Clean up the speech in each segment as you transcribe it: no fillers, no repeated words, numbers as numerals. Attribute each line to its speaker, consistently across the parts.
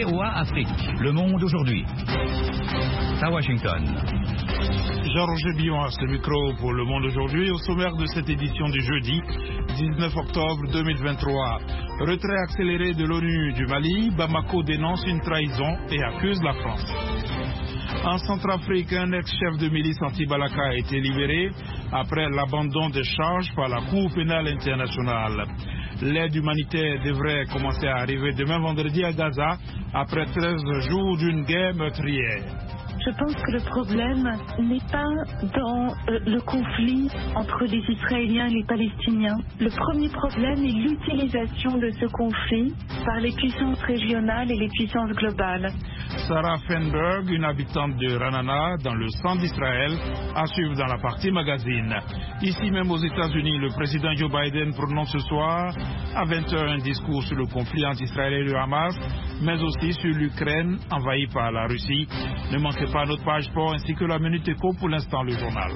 Speaker 1: VOA Afrique, le monde aujourd'hui. À Washington.
Speaker 2: Jean-Roger Billon à ce micro pour Le Monde aujourd'hui, au sommaire de cette édition du jeudi 19 octobre 2023. Retrait accéléré de l'ONU du Mali, Bamako dénonce une trahison et accuse la France. En Centrafrique, un ex-chef de milice anti-Balaka a été libéré après l'abandon des charges par la Cour pénale internationale. L'aide humanitaire devrait commencer à arriver demain vendredi à Gaza après 13 jours d'une guerre meurtrière.
Speaker 3: Je pense que le problème n'est pas dans le conflit entre les Israéliens et les Palestiniens. Le premier problème est l'utilisation de ce conflit par les puissances régionales et les puissances globales.
Speaker 2: Sarah Feinberg, une habitante de Ranana, dans le centre d'Israël, à suivre dans la partie magazine. Ici même aux États-Unis, le président Joe Biden prononce ce soir à 20h un discours sur le conflit entre Israël et le Hamas, mais aussi sur l'Ukraine envahie par la Russie. Ne manquez pas notre page sport ainsi que la Minute Éco, pour l'instant le journal.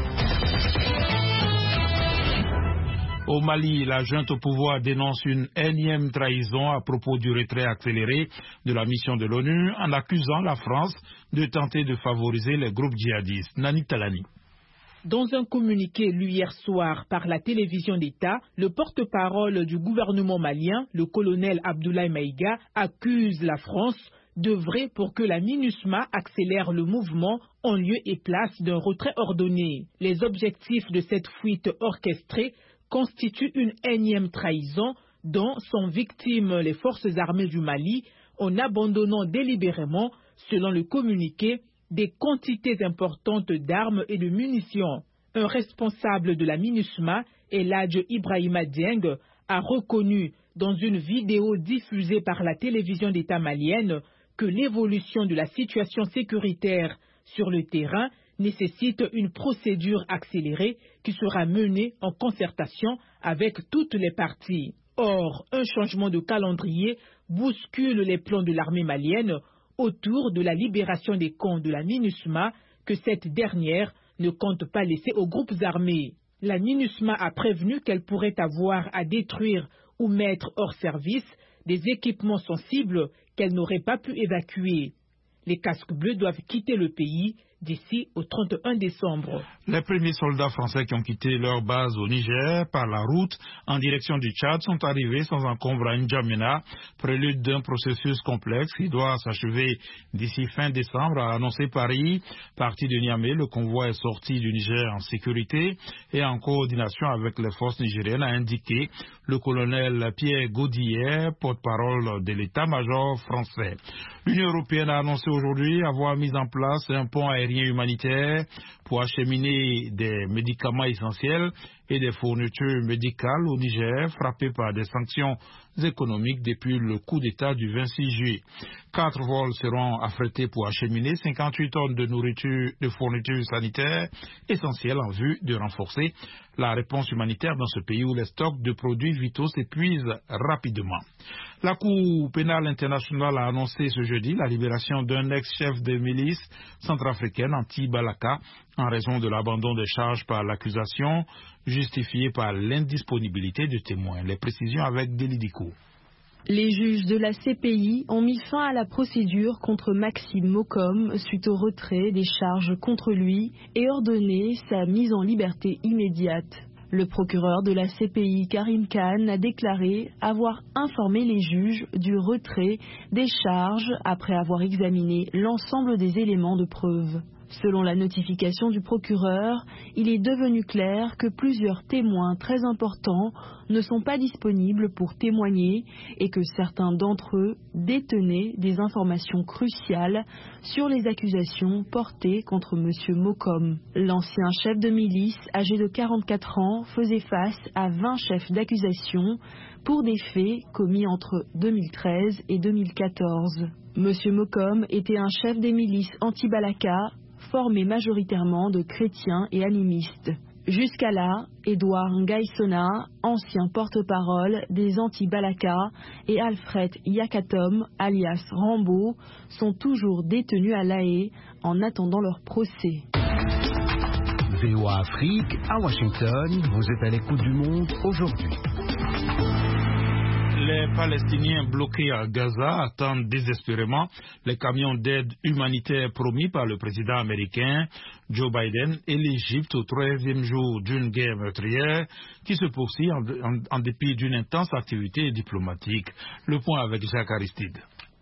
Speaker 2: Au Mali, la junte au pouvoir dénonce une énième trahison à propos du retrait accéléré de la mission de l'ONU en accusant la France de tenter de favoriser les groupes djihadistes. Nani Talani.
Speaker 4: Dans un communiqué lu hier soir par la télévision d'État, le porte-parole du gouvernement malien, le colonel Abdoulaye Maïga, accuse la France d'œuvrer pour que la MINUSMA accélère le mouvement en lieu et place d'un retrait ordonné. Les objectifs de cette fuite orchestrée constituent une énième trahison dont sont victimes les forces armées du Mali en abandonnant délibérément, selon le communiqué, des quantités importantes d'armes et de munitions. Un responsable de la MINUSMA, Eladj Ibrahima Dieng, a reconnu dans une vidéo diffusée par la télévision d'État malienne que l'évolution de la situation sécuritaire sur le terrain nécessite une procédure accélérée qui sera menée en concertation avec toutes les parties. Or, un changement de calendrier bouscule les plans de l'armée malienne autour de la libération des camps de la MINUSMA que cette dernière ne compte pas laisser aux groupes armés. La MINUSMA a prévenu qu'elle pourrait avoir à détruire ou mettre hors service des équipements sensibles qu'elle n'aurait pas pu évacuer. Les casques bleus doivent quitter le pays d'ici au 31 décembre.
Speaker 2: Les premiers soldats français qui ont quitté leur base au Niger par la route en direction du Tchad sont arrivés sans encombre à N'Djamena, prélude d'un processus complexe qui doit s'achever d'ici fin décembre, a annoncé Paris. Parti de Niamey, le convoi est sorti du Niger en sécurité et en coordination avec les forces nigériennes, a indiqué le colonel Pierre Godillet, porte-parole de l'état-major français. L'Union européenne a annoncé aujourd'hui avoir mis en place un pont aérien humanitaire pour acheminer des médicaments essentiels et des fournitures médicales au Niger, frappé par des sanctions économiques depuis le coup d'État du 26 juillet. 4 vols seront affrétés pour acheminer 58 tonnes de nourriture, de fournitures sanitaires essentielles en vue de renforcer la réponse humanitaire dans ce pays où les stocks de produits vitaux s'épuisent rapidement. La Cour pénale internationale a annoncé ce jeudi la libération d'un ex-chef de milice centrafricaine anti-Balaka en raison de l'abandon des charges par l'accusation, justifiée par l'indisponibilité de témoins. Les précisions avec Delidiko.
Speaker 5: Les juges de la CPI ont mis fin à la procédure contre Maxime Mokom suite au retrait des charges contre lui et ordonné sa mise en liberté immédiate. Le procureur de la CPI, Karim Khan, a déclaré avoir informé les juges du retrait des charges après avoir examiné l'ensemble des éléments de preuve. Selon la notification du procureur, il est devenu clair que plusieurs témoins très importants ne sont pas disponibles pour témoigner et que certains d'entre eux détenaient des informations cruciales sur les accusations portées contre M. Mokom. L'ancien chef de milice, âgé de 44 ans, faisait face à 20 chefs d'accusation pour des faits commis entre 2013 et 2014. M. Mokom était un chef des milices anti-Balaka, formé majoritairement de chrétiens et animistes. Jusqu'à là, Edouard Ngaïsona, ancien porte-parole des anti-Balaka, et Alfred Yakatom, alias Rambo, sont toujours détenus à La Haye en attendant leur procès.
Speaker 1: VOA Afrique, à Washington, vous êtes à l'écoute du monde aujourd'hui.
Speaker 2: Les Palestiniens bloqués à Gaza attendent désespérément les camions d'aide humanitaire promis par le président américain Joe Biden et l'Égypte au 13e jour d'une guerre meurtrière qui se poursuit en dépit d'une intense activité diplomatique. Le point avec Jacques Aristide.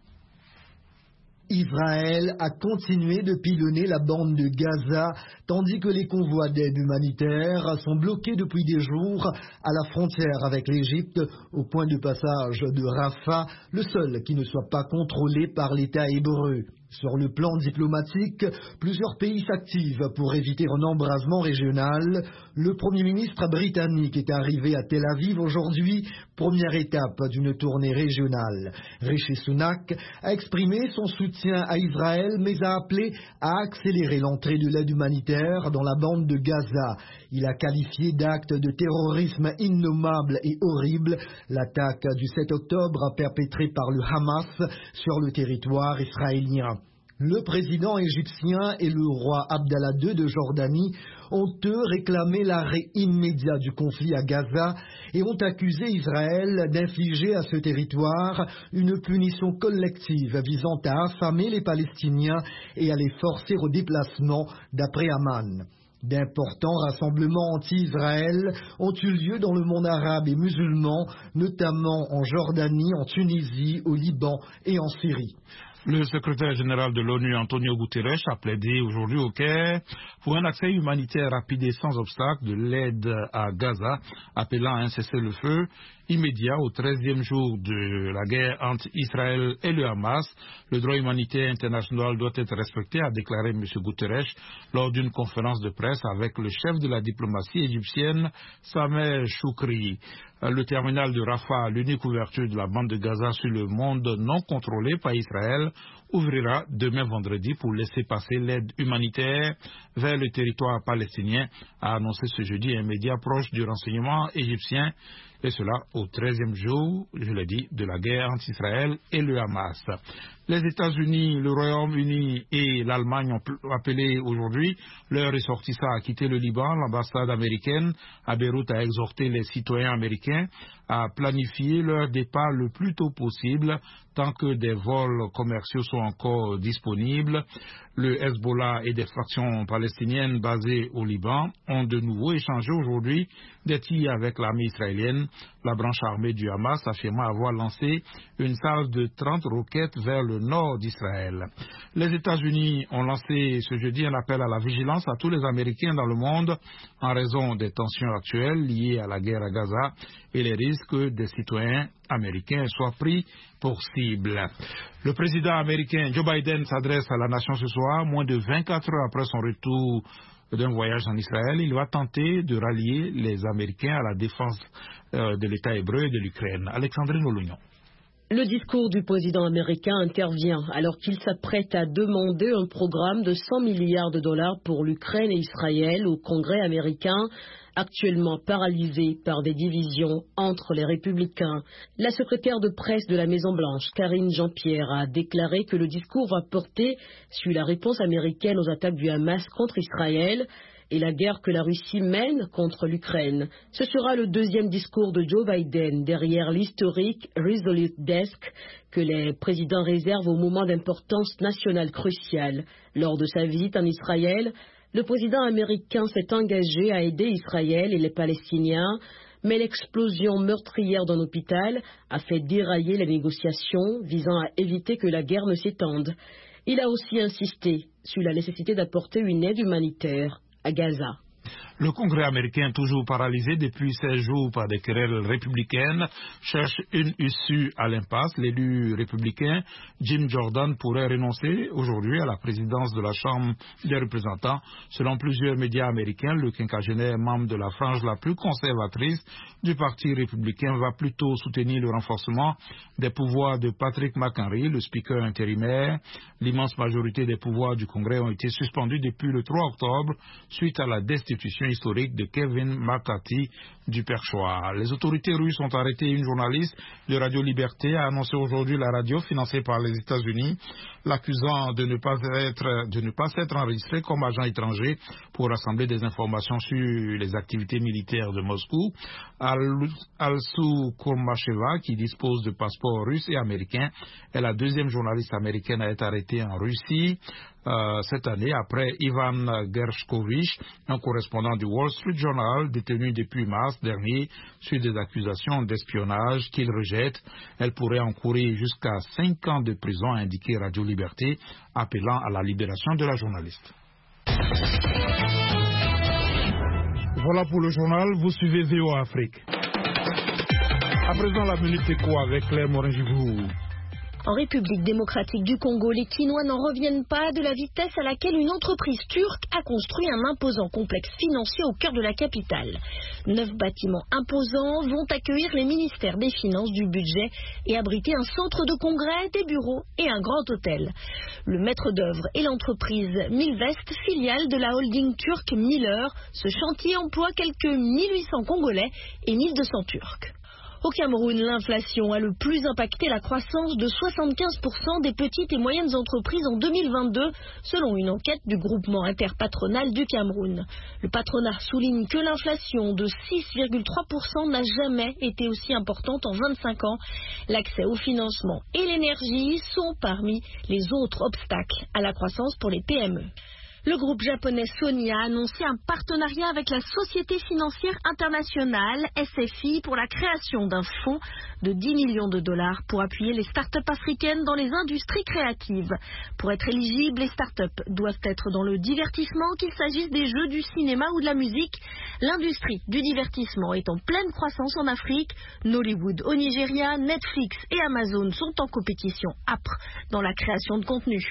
Speaker 6: Israël a continué de pilonner la bande de Gaza, tandis que les convois d'aide humanitaire sont bloqués depuis des jours à la frontière avec l'Égypte, au point de passage de Rafah, le seul qui ne soit pas contrôlé par l'État hébreu. Sur le plan diplomatique, plusieurs pays s'activent pour éviter un embrasement régional. Le Premier ministre britannique est arrivé à Tel Aviv aujourd'hui, première étape d'une tournée régionale. Rishi Sunak a exprimé son soutien à Israël, mais a appelé à accélérer l'entrée de l'aide humanitaire dans la bande de Gaza. Il a qualifié d'acte de terrorisme innommable et horrible l'attaque du 7 octobre perpétrée par le Hamas sur le territoire israélien. Le président égyptien et le roi Abdallah II de Jordanie ont eux réclamé l'arrêt immédiat du conflit à Gaza et ont accusé Israël d'infliger à ce territoire une punition collective visant à affamer les Palestiniens et à les forcer au déplacement, d'après Amman. D'importants rassemblements anti-Israël ont eu lieu dans le monde arabe et musulman, notamment en Jordanie, en Tunisie, au Liban et en Syrie.
Speaker 2: Le secrétaire général de l'ONU, Antonio Guterres, a plaidé aujourd'hui au Caire pour un accès humanitaire rapide et sans obstacle de l'aide à Gaza, appelant à un cessez-le-feu immédiat au 13e jour de la guerre entre Israël et le Hamas. Le droit humanitaire international doit être respecté, a déclaré M. Guterres lors d'une conférence de presse avec le chef de la diplomatie égyptienne, Sameh Choukri. Le terminal de Rafah, l'unique ouverture de la bande de Gaza sur le monde non contrôlé par Israël, ouvrira demain vendredi pour laisser passer l'aide humanitaire vers le territoire palestinien, a annoncé ce jeudi un média proche du renseignement égyptien, et cela au 13e jour, je l'ai dit, de la guerre entre Israël et le Hamas. Les États-Unis, le Royaume-Uni et l'Allemagne ont appelé aujourd'hui leurs ressortissants à quitter le Liban. L'ambassade américaine à Beyrouth a exhorté les citoyens américains à planifier leur départ le plus tôt possible, tant que des vols commerciaux sont encore disponibles. Le Hezbollah et des factions palestiniennes basées au Liban ont de nouveau échangé aujourd'hui des tirs avec l'armée israélienne, la branche armée du Hamas affirmant avoir lancé une salve de 30 roquettes vers le nord d'Israël. Les États-Unis ont lancé ce jeudi un appel à la vigilance à tous les Américains dans le monde en raison des tensions actuelles liées à la guerre à Gaza et les risques que des citoyens américains soient pris pour cible. Le président américain Joe Biden s'adresse à la nation ce soir, moins de 24 heures après son retour d'un voyage en Israël. Il va tenter de rallier les Américains à la défense de l'État hébreu et de l'Ukraine. Alexandrine Olognon.
Speaker 7: Le discours du président américain intervient alors qu'il s'apprête à demander un programme de 100 milliards de dollars pour l'Ukraine et Israël au Congrès américain, actuellement paralysé par des divisions entre les républicains. La secrétaire de presse de la Maison-Blanche, Karine Jean-Pierre, a déclaré que le discours va porter sur la réponse américaine aux attaques du Hamas contre Israël et la guerre que la Russie mène contre l'Ukraine. Ce sera le deuxième discours de Joe Biden derrière l'historique Resolute Desk que les présidents réservent au moment d'importance nationale cruciale. Lors de sa visite en Israël, le président américain s'est engagé à aider Israël et les Palestiniens, mais l'explosion meurtrière d'un hôpital a fait dérailler les négociations visant à éviter que la guerre ne s'étende. Il a aussi insisté sur la nécessité d'apporter une aide humanitaire à Gaza.
Speaker 2: Le Congrès américain, toujours paralysé depuis 16 jours par des querelles républicaines, cherche une issue à l'impasse. L'élu républicain Jim Jordan pourrait renoncer aujourd'hui à la présidence de la Chambre des représentants. Selon plusieurs médias américains, le quinquagénaire membre de la frange la plus conservatrice du Parti républicain va plutôt soutenir le renforcement des pouvoirs de Patrick McHenry, le speaker intérimaire. L'immense majorité des pouvoirs du Congrès ont été suspendus depuis le 3 octobre suite à la destitution historique de Kevin McCarthy du Perchoir. Les autorités russes ont arrêté une journaliste de Radio Liberté, a annoncé aujourd'hui la radio financée par les États-Unis, l'accusant de ne pas s'être enregistré comme agent étranger pour rassembler des informations sur les activités militaires de Moscou. Alsou Kourmacheva, qui dispose de passeports russes et américains, est la deuxième journaliste américaine à être arrêtée en Russie cette année, après Ivan Gershkovich, un correspondant du Wall Street Journal, détenu depuis mars dernier sur des accusations d'espionnage qu'il rejette. Elle pourrait encourir jusqu'à 5 ans de prison, a indiqué Radio Liberté, appelant à la libération de la journaliste. Voilà pour le journal, vous suivez VOA Afrique. À présent, la minute éco avec Claire Morin-Givou.
Speaker 8: En République démocratique du Congo, les Kinois n'en reviennent pas de la vitesse à laquelle une entreprise turque a construit un imposant complexe financier au cœur de la capitale. 9 bâtiments imposants vont accueillir les ministères des Finances, du Budget et abriter un centre de congrès, des bureaux et un grand hôtel. Le maître d'œuvre est l'entreprise Milvest, filiale de la holding turque Miller. Ce chantier emploie quelques 1800 Congolais et 1200 Turcs. Au Cameroun, l'inflation a le plus impacté la croissance de 75% des petites et moyennes entreprises en 2022, selon une enquête du groupement interpatronal du Cameroun. Le patronat souligne que l'inflation de 6,3% n'a jamais été aussi importante en 25 ans. L'accès au financement et l'énergie sont parmi les autres obstacles à la croissance pour les PME. Le groupe japonais Sony a annoncé un partenariat avec la Société financière internationale, SFI, pour la création d'un fonds de 10 millions de dollars pour appuyer les startups africaines dans les industries créatives. Pour être éligibles, les startups doivent être dans le divertissement, qu'il s'agisse des jeux, du cinéma ou de la musique. L'industrie du divertissement est en pleine croissance en Afrique. Nollywood au Nigeria, Netflix et Amazon sont en compétition âpre dans la création de contenu.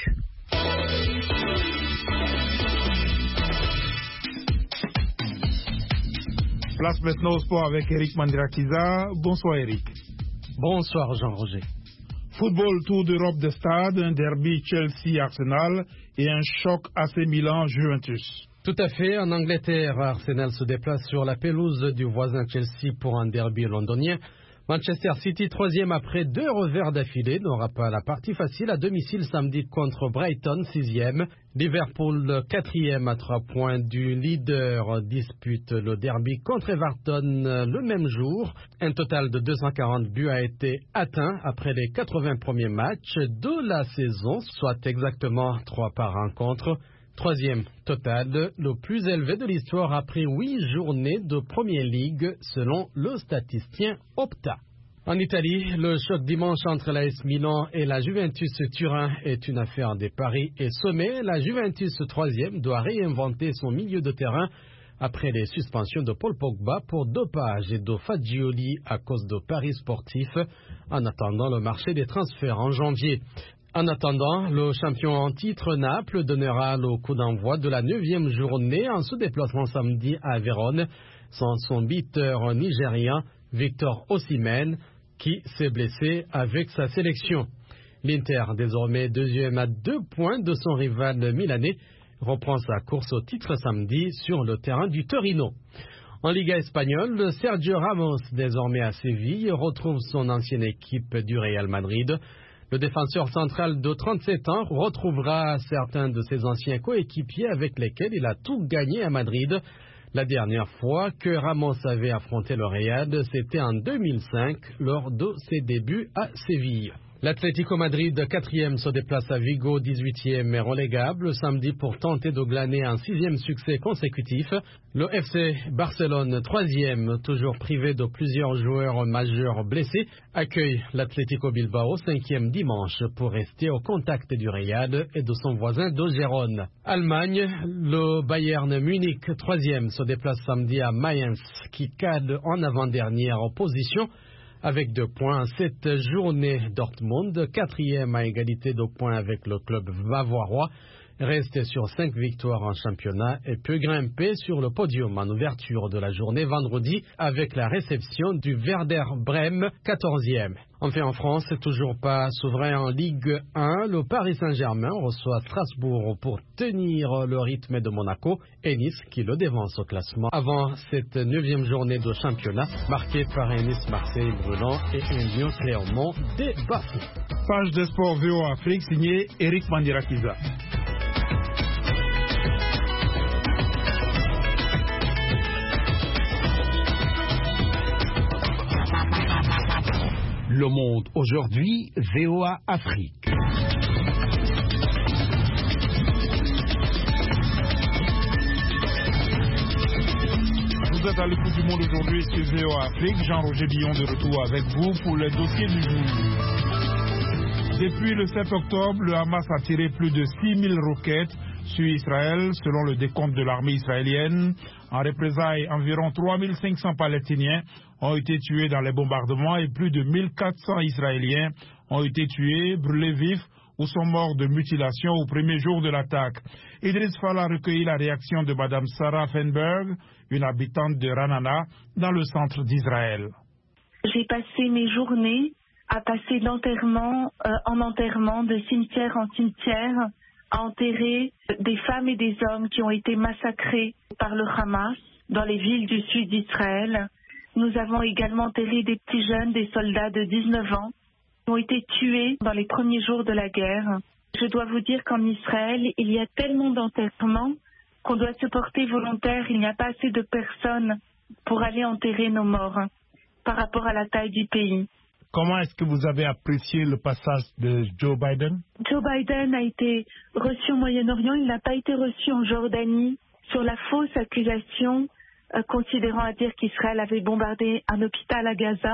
Speaker 2: Place maintenant au sport avec Eric Mandirakiza. Bonsoir Eric.
Speaker 9: Bonsoir Jean-Roger.
Speaker 2: Football, Tour d'Europe de stade, un derby Chelsea-Arsenal et un choc AC Milan-Juventus.
Speaker 9: Tout à fait. En Angleterre, Arsenal se déplace sur la pelouse du voisin Chelsea pour un derby londonien. Manchester City, troisième après 2 revers d'affilée, n'aura pas la partie facile à domicile samedi contre Brighton, 6e. Liverpool, 4e à 3 points du leader, dispute le derby contre Everton le même jour. Un total de 240 buts a été atteint après les 80 premiers matchs de la saison, soit exactement 3 par rencontre. 3e total, le plus élevé de l'histoire après 8 journées de Premier League, selon le statisticien Opta. En Italie, le choc dimanche entre l'AS Milan et la Juventus Turin est une affaire des paris et sommets. La Juventus 3e doit réinventer son milieu de terrain après les suspensions de Paul Pogba pour dopage et de Fagioli à cause de paris sportifs, en attendant le marché des transferts en janvier. En attendant, le champion en titre Naples donnera le coup d'envoi de la 9e journée en se déplaçant samedi à Vérone sans son buteur nigérien Victor Osimhen qui s'est blessé avec sa sélection. L'Inter, désormais 2e à 2 points de son rival milanais, reprend sa course au titre samedi sur le terrain du Torino. En Liga espagnole, Sergio Ramos, désormais à Séville, retrouve son ancienne équipe du Real Madrid. Le défenseur central de 37 ans retrouvera certains de ses anciens coéquipiers avec lesquels il a tout gagné à Madrid. La dernière fois que Ramos avait affronté le Real, c'était en 2005, lors de ses débuts à Séville. L'Atlético Madrid, 4e, se déplace à Vigo, 18e et relégable samedi pour tenter de glaner un 6e succès consécutif. Le FC Barcelone, 3e, toujours privé de plusieurs joueurs majeurs blessés, accueille l'Atlético Bilbao, 5e dimanche, pour rester au contact du Real et de son voisin de Gérone. Allemagne, le Bayern Munich, 3e, se déplace samedi à Mayence, qui cade en avant-dernière position, avec 2 points en cette journée. Dortmund, 4e à égalité de points avec le club bavarois, reste sur 5 victoires en championnat et peut grimper sur le podium en ouverture de la journée vendredi avec la réception du Werder Brême, 14e. Enfin en France, toujours pas souverain en Ligue 1, le Paris Saint-Germain reçoit Strasbourg pour tenir le rythme de Monaco et Nice qui le dévance au classement avant cette 9e journée de championnat marquée par un Nice-Marseille brûlant et un Lyon-Clermont débattu.
Speaker 2: Page de sport VOA Afrique signée Eric Mandirakiza.
Speaker 1: Le Monde aujourd'hui, VOA Afrique.
Speaker 2: Vous êtes à l'écoute du Monde aujourd'hui sur VOA Afrique. Jean-Roger Billon de retour avec vous pour les dossiers du jour. Depuis le 7 octobre, le Hamas a tiré plus de 6000 roquettes sur Israël, selon le décompte de l'armée israélienne. En représailles, environ 3500 Palestiniens ont été tués dans les bombardements et plus de 1400 Israéliens ont été tués, brûlés vifs ou sont morts de mutilation au premier jour de l'attaque. Idriss Fall a recueilli la réaction de Mme Sarah Feinberg, une habitante de Ranana, dans le centre d'Israël.
Speaker 3: J'ai passé mes journées à passer d'enterrement en enterrement, de cimetière en cimetière, à enterrer des femmes et des hommes qui ont été massacrés par le Hamas dans les villes du sud d'Israël. Nous avons également enterré des petits jeunes, des soldats de 19 ans, qui ont été tués dans les premiers jours de la guerre. Je dois vous dire qu'en Israël, il y a tellement d'enterrements qu'on doit se porter volontaire. Il n'y a pas assez de personnes pour aller enterrer nos morts par rapport à la taille du pays.
Speaker 1: Comment est-ce que vous avez apprécié le passage de Joe Biden?
Speaker 3: Joe Biden a été reçu au Moyen-Orient, il n'a pas été reçu en Jordanie sur la fausse accusation considérant à dire qu'Israël avait bombardé un hôpital à Gaza.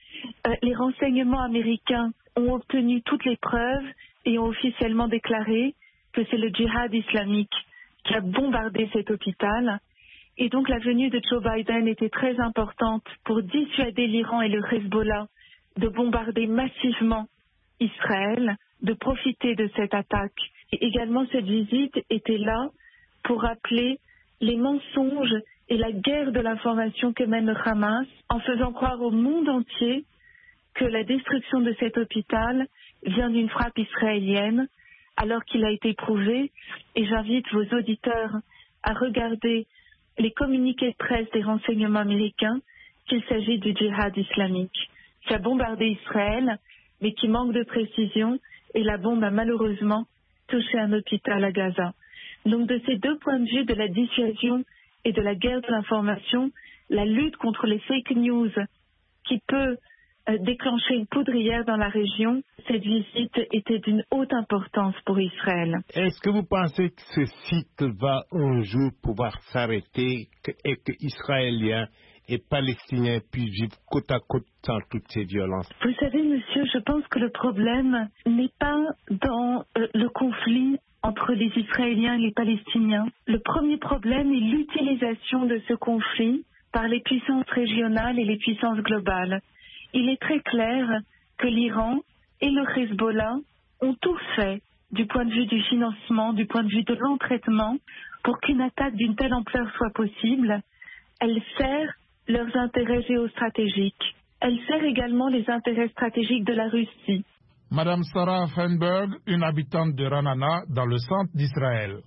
Speaker 3: Les renseignements américains ont obtenu toutes les preuves et ont officiellement déclaré que c'est le djihad islamique qui a bombardé cet hôpital. Et donc la venue de Joe Biden était très importante pour dissuader l'Iran et le Hezbollah de bombarder massivement Israël, de profiter de cette attaque. Et également, cette visite était là pour rappeler les mensonges et la guerre de l'information que mène le Hamas en faisant croire au monde entier que la destruction de cet hôpital vient d'une frappe israélienne, alors qu'il a été prouvé. Et j'invite vos auditeurs à regarder les communiqués de presse des renseignements américains qu'il s'agit du djihad islamique qui a bombardé Israël, mais qui manque de précision, et la bombe a malheureusement touché un hôpital à Gaza. Donc de ces deux points de vue, de la dissuasion et de la guerre de l'information, la lutte contre les fake news qui peut déclencher une poudrière dans la région, cette visite était d'une haute importance pour Israël.
Speaker 1: Est-ce que vous pensez que ce site va un jour pouvoir s'arrêter et que Israéliens et Palestiniens puissent vivre côte à côte sans toutes ces violences?
Speaker 3: Vous savez, monsieur, je pense que le problème n'est pas dans le conflit entre les Israéliens et les Palestiniens. Le premier problème est l'utilisation de ce conflit par les puissances régionales et les puissances globales. Il est très clair que l'Iran et le Hezbollah ont tout fait du point de vue du financement, du point de vue de l'entraînement, pour qu'une attaque d'une telle ampleur soit possible. Elle sert leurs intérêts géostratégiques. Elle sert également les intérêts stratégiques de la Russie.
Speaker 2: Madame Sarah Feinberg, une habitante de Ranana, dans le centre d'Israël.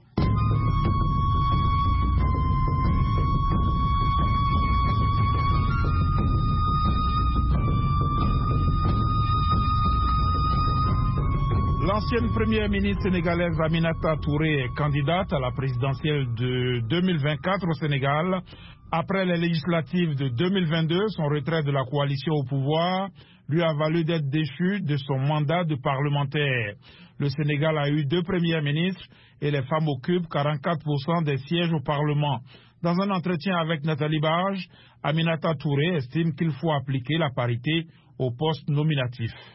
Speaker 2: L'ancienne première ministre sénégalaise Aminata Touré est candidate à la présidentielle de 2024 au Sénégal. Après les législatives de 2022, son retrait de la coalition au pouvoir lui a valu d'être déchu de son mandat de parlementaire. Le Sénégal a eu 2 premiers ministres et les femmes occupent 44% des sièges au Parlement. Dans un entretien avec Nathalie Barge, Aminata Touré estime qu'il faut appliquer la parité aux postes nominatifs.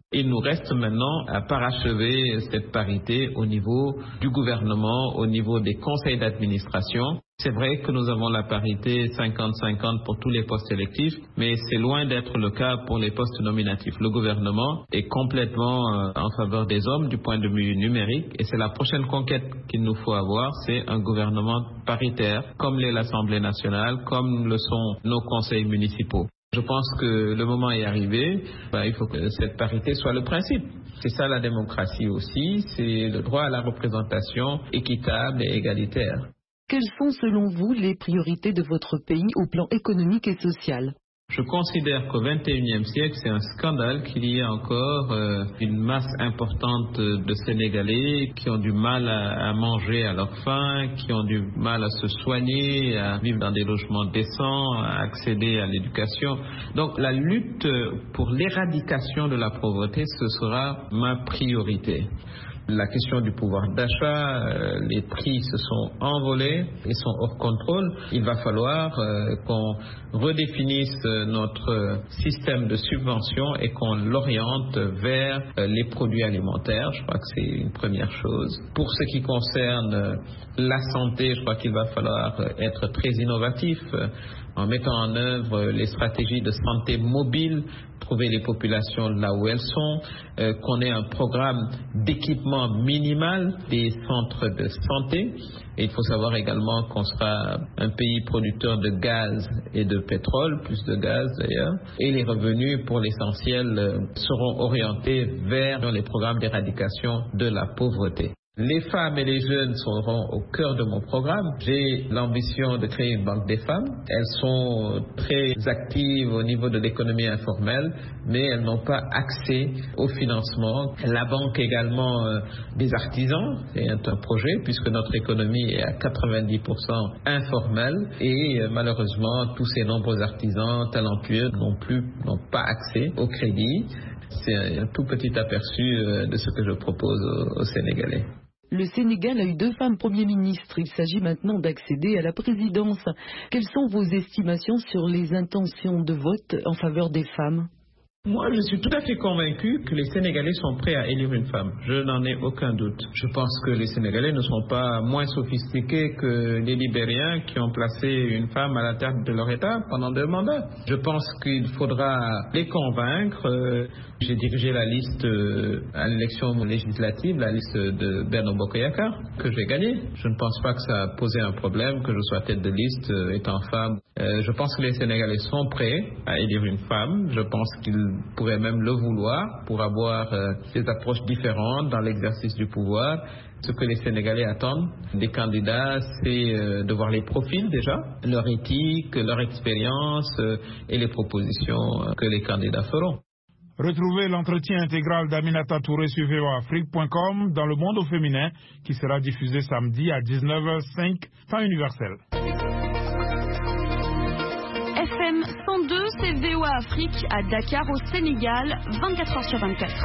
Speaker 10: Il nous reste maintenant à parachever cette parité au niveau du gouvernement, au niveau des conseils d'administration. C'est vrai que nous avons la parité 50-50 pour tous les postes électifs, mais c'est loin d'être le cas pour les postes nominatifs. Le gouvernement est complètement en faveur des hommes du point de vue numérique et c'est la prochaine conquête qu'il nous faut avoir, c'est un gouvernement paritaire, comme l'est l'Assemblée nationale, comme le sont nos conseils municipaux. Je pense que le moment est arrivé, il faut que cette parité soit le principe. C'est ça la démocratie aussi, c'est le droit à la représentation équitable et égalitaire.
Speaker 11: Quelles sont selon vous les priorités de votre pays au plan économique et social ?
Speaker 10: Je considère qu'au XXIe siècle, c'est un scandale qu'il y ait encore une masse importante de Sénégalais qui ont du mal à manger à leur faim, qui ont du mal à se soigner, à vivre dans des logements décents, à accéder à l'éducation. Donc la lutte pour l'éradication de la pauvreté, ce sera ma priorité. La question du pouvoir d'achat, les prix se sont envolés et sont hors contrôle. Il va falloir qu'on redéfinisse notre système de subvention et qu'on l'oriente vers les produits alimentaires. Je crois que c'est une première chose. Pour ce qui concerne la santé, je crois qu'il va falloir être très innovatif en mettant en œuvre les stratégies de santé mobile, trouver les populations là où elles sont, qu'on ait un programme d'équipement minimal des centres de santé. Et il faut savoir également qu'on sera un pays producteur de gaz et de pétrole, plus de gaz d'ailleurs, et les revenus pour l'essentiel seront orientés vers les programmes d'éradication de la pauvreté. Les femmes et les jeunes seront au cœur de mon programme. J'ai l'ambition de créer une banque des femmes. Elles sont très actives au niveau de l'économie informelle, mais elles n'ont pas accès au financement. La banque également des artisans, c'est un projet puisque notre économie est à 90% informelle et malheureusement tous ces nombreux artisans talentueux n'ont pas accès au crédit. C'est un tout petit aperçu de ce que je propose aux Sénégalais.
Speaker 11: Le Sénégal a eu 2 femmes premiers ministres. Il s'agit maintenant d'accéder à la présidence. Quelles sont vos estimations sur les intentions de vote en faveur des femmes ?
Speaker 10: Moi, je suis tout à fait convaincu que les Sénégalais sont prêts à élire une femme. Je n'en ai aucun doute. Je pense que les Sénégalais ne sont pas moins sophistiqués que les Libériens qui ont placé une femme à la tête de leur État pendant 2 mandats. Je pense qu'il faudra les convaincre. J'ai dirigé la liste à l'élection législative, la liste de Benno Bokk Yakaar, que j'ai gagnée. Je ne pense pas que ça a posé un problème, que je sois tête de liste étant femme. Je pense que les Sénégalais sont prêts à élire une femme. Je pense qu'ils pourraient même le vouloir pour avoir des approches différentes dans l'exercice du pouvoir. Ce que les Sénégalais attendent des candidats, c'est de voir les profils déjà, leur éthique, leur expérience et les propositions que les candidats feront.
Speaker 2: Retrouvez l'entretien intégral d'Aminata Touré sur voafrique.com dans Le Monde au féminin qui sera diffusé samedi à 19h05, temps universel.
Speaker 5: FM 102, c'est VOA Afrique à Dakar au Sénégal, 24h sur 24.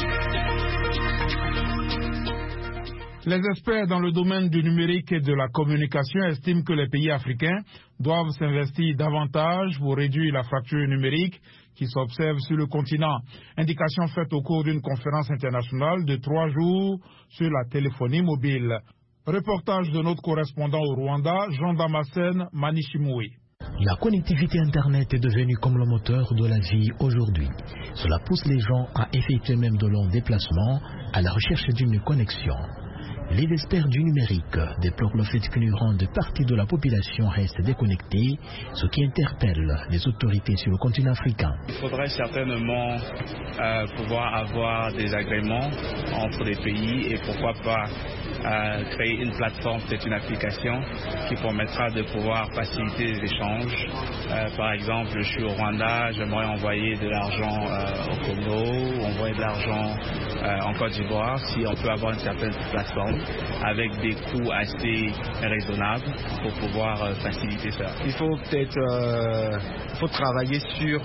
Speaker 2: Les experts dans le domaine du numérique et de la communication estiment que les pays africains doivent s'investir davantage pour réduire la fracture numérique qui s'observe sur le continent. Indication faite au cours d'une conférence internationale de 3 jours sur la téléphonie mobile. Reportage de notre correspondant au Rwanda, Jean Damascène Manishimoui.
Speaker 12: La connectivité Internet est devenue comme le moteur de la vie aujourd'hui. Cela pousse les gens à effectuer même de longs déplacements à la recherche d'une connexion. Les experts du numérique déplorent le fait qu'une grande partie de la population reste déconnectée, ce qui interpelle les autorités sur le continent africain.
Speaker 13: Il faudrait certainement pouvoir avoir des agréments entre les pays et pourquoi pas créer une plateforme, peut-être une application qui permettra de pouvoir faciliter les échanges. Par exemple, je suis au Rwanda, j'aimerais envoyer de l'argent au Congo, envoyer de l'argent en Côte d'Ivoire, si on peut avoir une certaine plateforme avec des coûts assez raisonnables pour pouvoir faciliter ça.
Speaker 14: Il faut peut-être travailler sur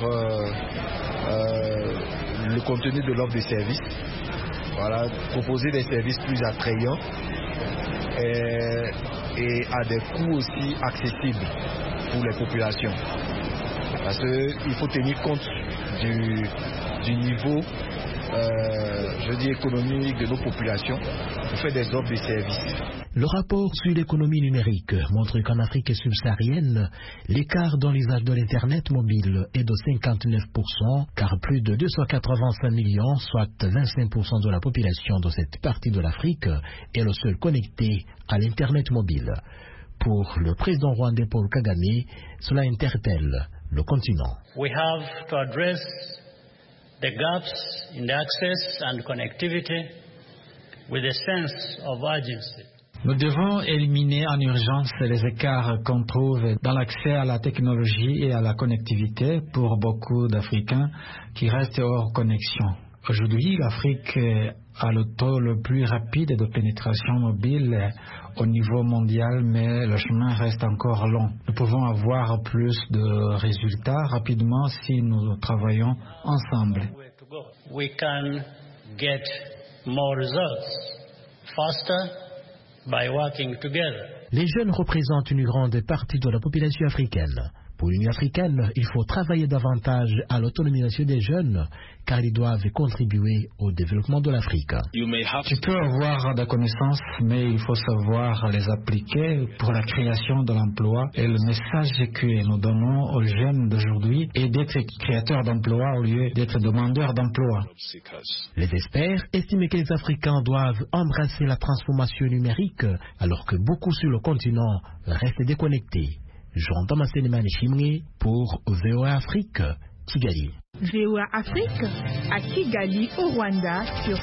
Speaker 14: le contenu de l'offre de services. Voilà, proposer des services plus attrayants et à des coûts aussi accessibles pour les populations. Parce qu'il faut tenir compte du niveau économique de nos populations pour faire des offres de services.
Speaker 12: Le rapport sur l'économie numérique montre qu'en Afrique subsaharienne, l'écart dans l'usage de l'Internet mobile est de 59%, car plus de 285 millions, soit 25% de la population de cette partie de l'Afrique, est le seul connecté à l'Internet mobile. Pour le président rwandais Paul Kagame, cela interpelle le continent.
Speaker 15: We have to address the gaps in the access and connectivity with a sense of urgency.
Speaker 16: Nous devons éliminer en urgence les écarts qu'on trouve dans l'accès à la technologie et à la connectivité pour beaucoup d'Africains qui restent hors connexion. Aujourd'hui, l'Afrique a le taux le plus rapide de pénétration mobile au niveau mondial, mais le chemin reste encore long. Nous pouvons avoir plus de résultats rapidement si nous travaillons ensemble.
Speaker 15: We can get more results faster by working together.
Speaker 12: Les jeunes représentent une grande partie de la population africaine. Pour l'Union africaine, il faut travailler davantage à l'autonomisation des jeunes, car ils doivent contribuer au développement de l'Afrique.
Speaker 16: Tu peux avoir des connaissances, mais il faut savoir les appliquer pour la création de l'emploi. Et le message que nous donnons aux jeunes d'aujourd'hui est d'être créateurs d'emplois au lieu d'être demandeurs d'emploi.
Speaker 12: Les experts estiment que les Africains doivent embrasser la transformation numérique, alors que beaucoup sur le continent restent déconnectés. Jean Damascene Chimwe pour VOA Afrique, Kigali.
Speaker 4: VOA Afrique à Kigali, au Rwanda, sur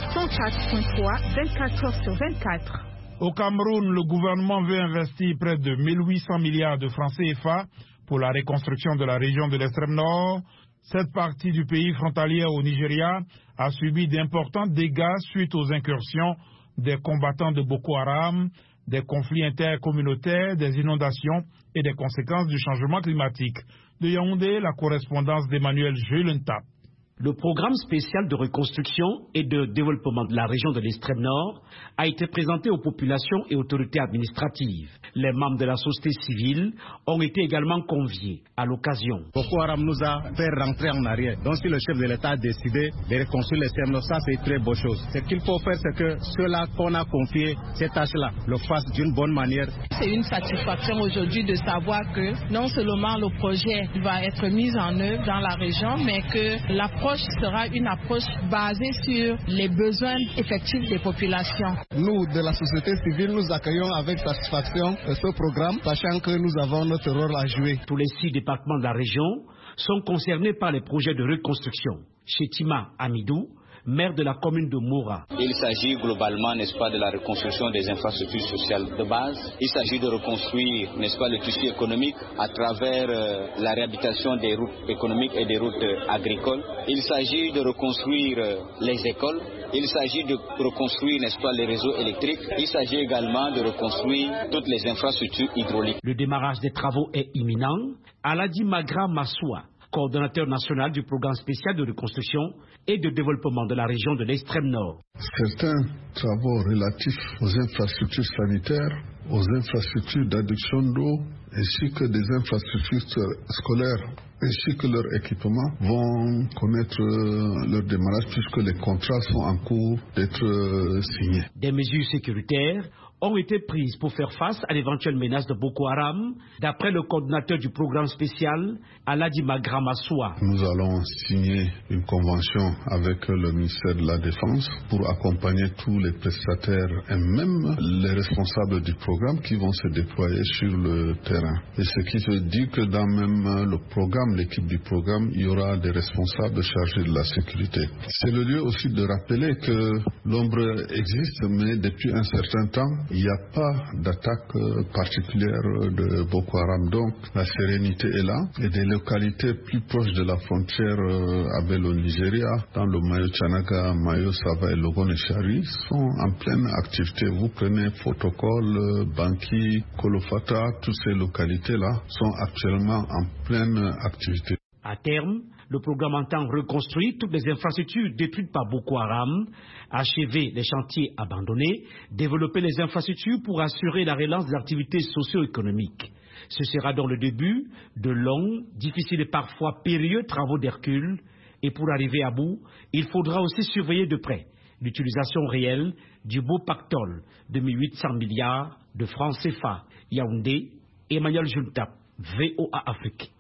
Speaker 4: 104.3, 24 heures sur 24.
Speaker 2: Au Cameroun, le gouvernement veut investir près de 1800 milliards de francs CFA pour la reconstruction de la région de l'extrême nord. Cette partie du pays frontalière au Nigeria a subi d'importants dégâts suite aux incursions des combattants de Boko Haram, des conflits intercommunautaires, des inondations et des conséquences du changement climatique. De Yaoundé, la correspondance d'Emmanuel Julenta.
Speaker 17: Le programme spécial de reconstruction et de développement de la région de l'extrême nord a été présenté aux populations et autorités administratives. Les membres de la société civile ont été également conviés à l'occasion.
Speaker 18: Boko Haram nous a fait rentrer en arrière. Donc si le chef de l'État a décidé de reconstruire l'extrême nord, ça c'est une très bonne chose. Ce qu'il faut faire, c'est que ceux-là qu'on a confiés cette tâche-là le fassent d'une bonne manière.
Speaker 19: C'est une satisfaction aujourd'hui de savoir que non seulement le projet va être mis en œuvre dans la région, mais que l'approche sera une approche basée sur les besoins effectifs des populations.
Speaker 18: Nous, de la société civile, nous accueillons avec satisfaction ce programme, sachant que nous avons notre rôle à jouer.
Speaker 17: Tous les 6 départements de la région sont concernés par les projets de reconstruction. Chetima Amidou, maire de la commune de Moura.
Speaker 20: Il s'agit globalement, n'est-ce pas, de la reconstruction des infrastructures sociales de base. Il s'agit de reconstruire, n'est-ce pas, le tissu économique à travers la réhabilitation des routes économiques et des routes agricoles. Il s'agit de reconstruire les écoles. Il s'agit de reconstruire, n'est-ce pas, les réseaux électriques. Il s'agit également de reconstruire toutes les infrastructures hydrauliques.
Speaker 17: Le démarrage des travaux est imminent. Aladi Magra Massoua, coordonnateur national du programme spécial de reconstruction et de développement de la région de l'extrême nord.
Speaker 21: Certains travaux relatifs aux infrastructures sanitaires, aux infrastructures d'adduction d'eau, ainsi que des infrastructures scolaires, ainsi que leur équipement, vont connaître leur démarrage puisque les contrats sont en cours d'être signés.
Speaker 17: Des mesures sécuritaires ont été prises pour faire face à l'éventuelle menace de Boko Haram, d'après le coordinateur du programme spécial, Aladi Magra Massoua.
Speaker 21: Nous allons signer une convention avec le ministère de la Défense pour accompagner tous les prestataires et même les responsables du programme qui vont se déployer sur le terrain. Et ce qui veut dire que dans même le programme, l'équipe du programme, il y aura des responsables chargés de la sécurité. C'est le lieu aussi de rappeler que l'ombre existe, mais depuis un certain temps, il n'y a pas d'attaque particulière de Boko Haram. Donc la sérénité est là. Et des localités plus proches de la frontière avec le Nigeria, dans le Mayo Tchanaga, Mayo Sava et Logoneshari, sont en pleine activité. Vous prenez Fotokol, Banki, Kolofata, toutes ces localités-là sont actuellement en pleine activité.
Speaker 17: À terme, le programme entend reconstruire toutes les infrastructures détruites par Boko Haram, achever les chantiers abandonnés, développer les infrastructures pour assurer la relance des activités socio-économiques. Ce sera donc le début de longs, difficiles et parfois périlleux travaux d'Hercule Et pour arriver à bout, il faudra aussi surveiller de près l'utilisation réelle du beau pactole de 1800 milliards de francs CFA. Yaoundé, Emmanuel Juntap, VOA Afrique.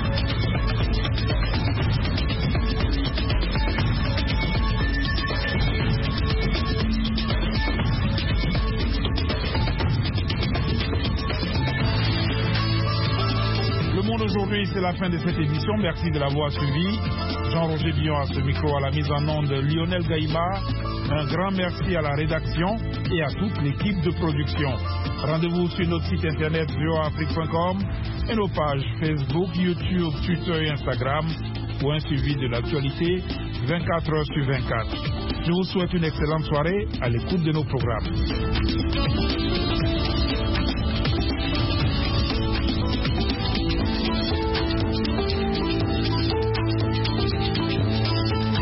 Speaker 2: Aujourd'hui, c'est la fin de cette édition. Merci de l'avoir suivi. Jean-Roger Billon à ce micro, à la mise en onde Lionel Gaïma. Un grand merci à la rédaction et à toute l'équipe de production. Rendez-vous sur notre site internet voaafrique.com et nos pages Facebook, YouTube, Twitter et Instagram pour un suivi de l'actualité 24 heures sur 24. Je vous souhaite une excellente soirée à l'écoute de nos programmes.